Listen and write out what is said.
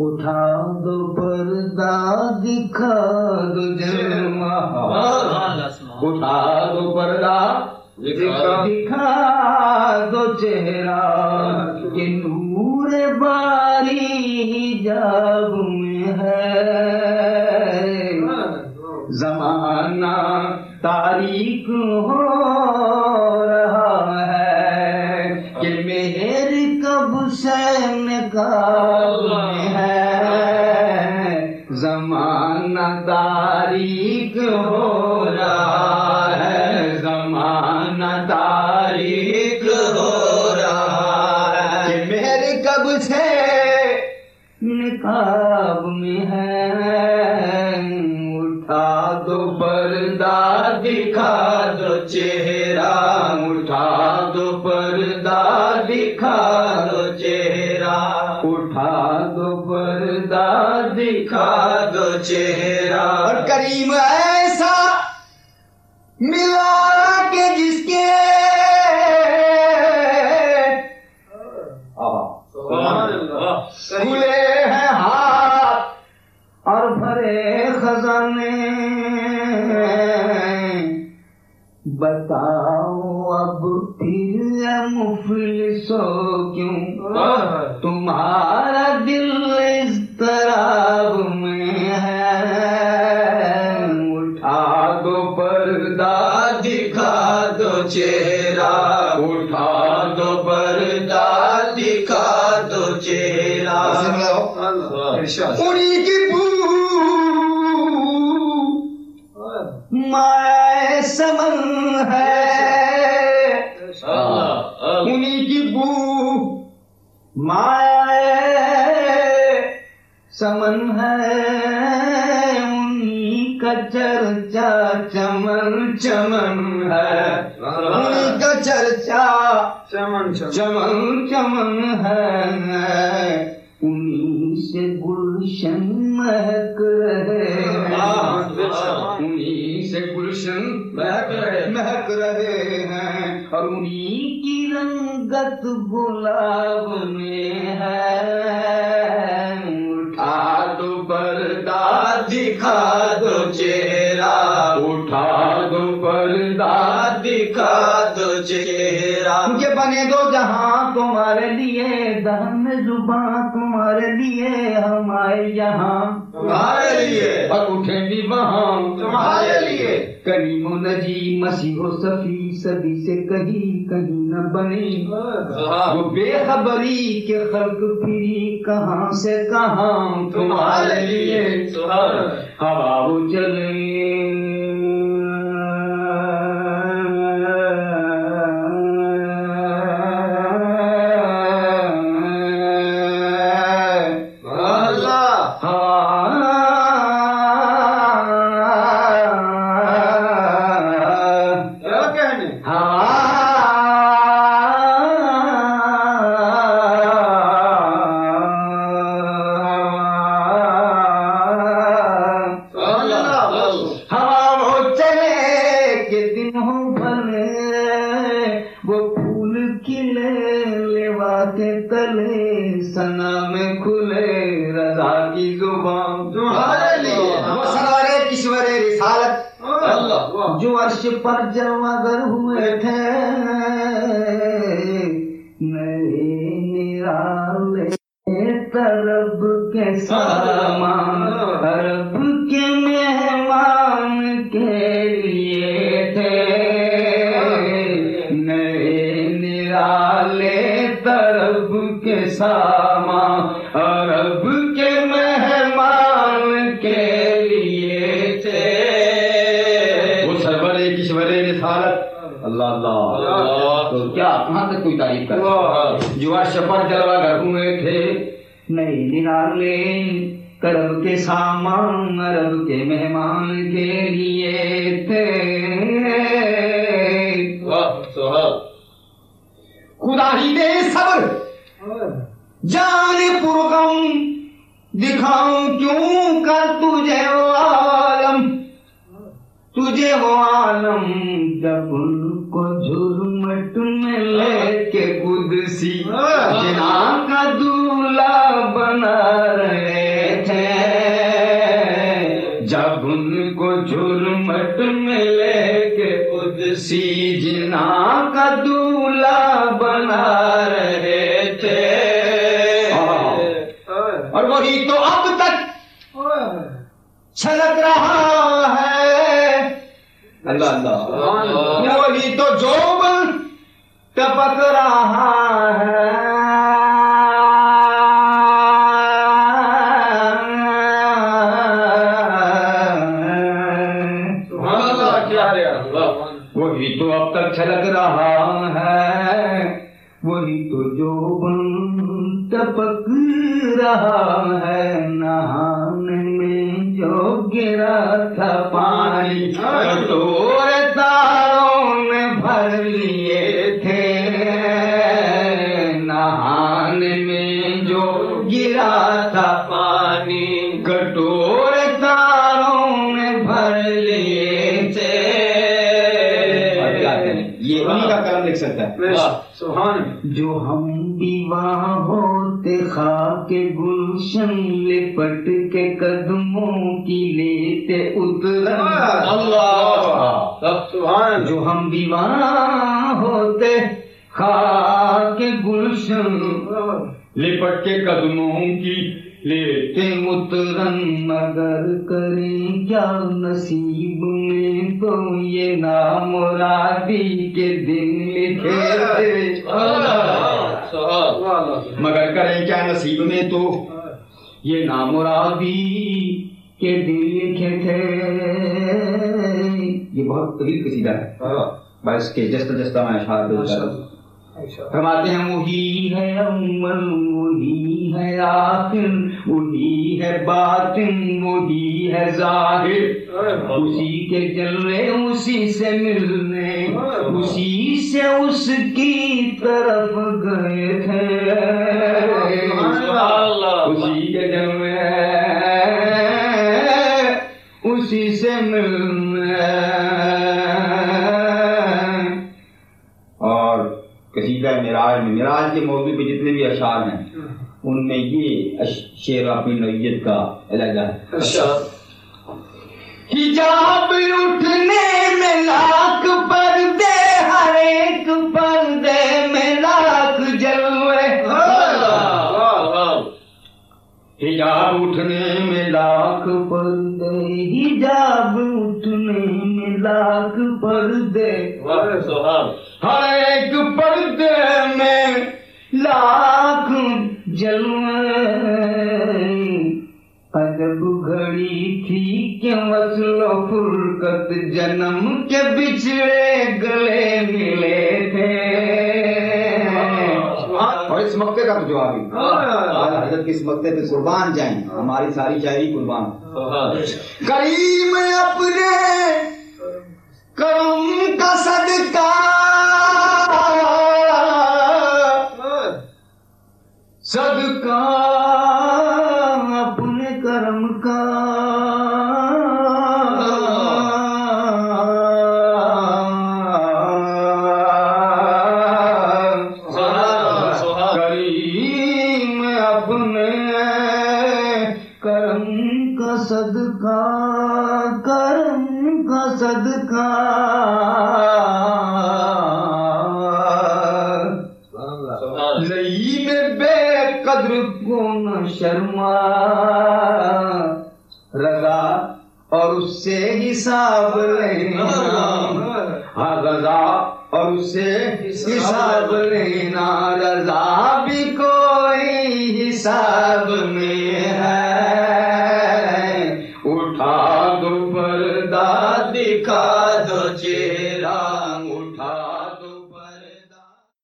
اٹھا دو پردہ دکھا دو جلوہ، اٹھا دو پردہ دکھا دو چہرہ، کہ نور باری حجاب میں ہے، زمانہ تاریک ہو رہا ہے، کہ مہر کب سے نقاب میں ہے، زمانہ تاریک ہو رہا ہے، زمانہ تاریک ہو رہا ہے، کہ مہر کب سے نقاب میں ہے، اٹھا دو پردہ دکھا دو چہرہ، اٹھا دو پردہ دکھا دو چہرہ، اٹھا دو پردہ دکھا دو چہرہ، اور کریم ایسا ملا کہ جس کے کھلے ہیں ہاتھ اور بھرے خزانے، بتاؤ اب پھر مفلسو کیوں تمہارا دل اضطراب میں ہے، اٹھا دو پردہ دکھا دو چہرہ، اٹھا دو پردہ دکھا دو چہرہ، انہی کی بو مائے سمن ہے، انہی کی بو مائے سمن ہے، انہی کا چرچا چمن چمن ہے، انہی کا چرچا چمن چمن ہے، انہی سے گلشن مہک رہے ہیں، انہی سے گلشن مہک رہے ہیں، اور انہی کی رنگت گلاب میں ہے، اٹھا دو پردہ دکھا دو چہرہ، اٹھا دو پردہ دکھا دو چہرہ، کہ بنے دو جہاں تمہارے لیے، دہن میں زباں تمہارے لیے، ہم آئے یہاں تمہارے لیے، اور اٹھیں بھی وہاں تمہارے لیے، کریم و نجی مسیح و صفی صدی سے کہیں کہیں نہ بنی، وہ بے خبری کے خلق پھری کہاں سے کہاں تمہارے لیے، ہوا وہ چلے جو عرش پر جلوگر ہوئے تھے، نئے نرالے طرب کے سامان عرب کے مہمان کے لیے تھے، نئے نرالے طرب کے سامان عرب کے مہمان کے لیے تھے، اللہ اللہ، تو کیا کہاں تک کوئی تعریف کر، جو عرش پر جلوہ گر ہوئے تھے، نئے نرالے طرب کے سامان عرب کے مہمان کے لیے تھے، خدا ہی دے صبر جان پرغم، دکھاؤں کیوں کر تجھے وہ عالم، تجھے وہ عالم، جب ان کو جھرمٹ میں لے کے قدسی جناں کا دولہا بنا رہے حسنا کا دولہا بنا رہے تھے، اور وہی تو اب تک چھلک رہا ہے، اللہ اللہ، وہی تو جوبن ٹپک رہا ہے، وہی تو اب تک چھلک رہا ہے، وہی تو جوبن ٹپک رہا ہے، نہانے میں جو گرا تھا پانی کٹور تاروں نے بھر لیے تھے، نہانے میں جو گرا تھا پانی کٹور تاروں نے بھر لیے تھے۔ یہ انہیں کا کلام لکھ سکتا ہے، جو ہم بیوہ ہوتے خاک گلشن لپٹ کے قدموں کی لیتے اترن، جو ہم بیوہ ہوتے خاک گلشن لپٹ کے قدموں کی لیتے اترن، مگر کریں کیا نصیب میں تو یہ نامرادی کے دن لکھے تھے، مگر کریں کیا نصیب میں تو یہ نامرادی کے دن لکھے تھے۔ یہ بہت طویل قصیدہ ہے، بس کے جستا جستا میں اشعار فرماتے ہیں، وہی ہے اول، وہی ہے آخر، وہی ہے باطن، وہی ہے ظاہر، اسی کے جلوے اسی سے ملنے، اسی سے اس کی طرف گئے تھے، اسی کے جلوے اسی سے ملنے۔ اور قصیدہ معراج میں، معراج کے موضوع پہ جتنے بھی اشعار ہیں ان میں یہ شعر اپنی نوعیت کا علیحدہ ہے۔ حجاب اٹھنے میں لاکھ پردے، ہر ایک پردے میں لاکھ جلوے، حجاب اٹھنے میں لاکھ پردے، حجاب اٹھنے میں لاکھ پردے، ہر ایک پردے میں لاکھ جلوے، عجب گھڑی تھی کہ وصل و فرقت جنم کے بچھڑے گلے ملے تھے، اور اس مقطع کا تو جواب ہی حضرت کے اس مقطع پہ قربان جائیں، ہماری ساری شاعری قربان۔ کریم اپنے کرم کا صدقہ، صدقہ اپنے کرم کا، کریم اپنے کرم کا صدقہ، کرم کا صدقہ، لئی میں بے قدر کو نہ شرما، رضا اور اس سے حساب لینا، ہاں رضا اور اس سے حساب لینا، رضا بھی کوئی حساب میں ہے، اٹھا دو پردہ دکھا دو چہرہ۔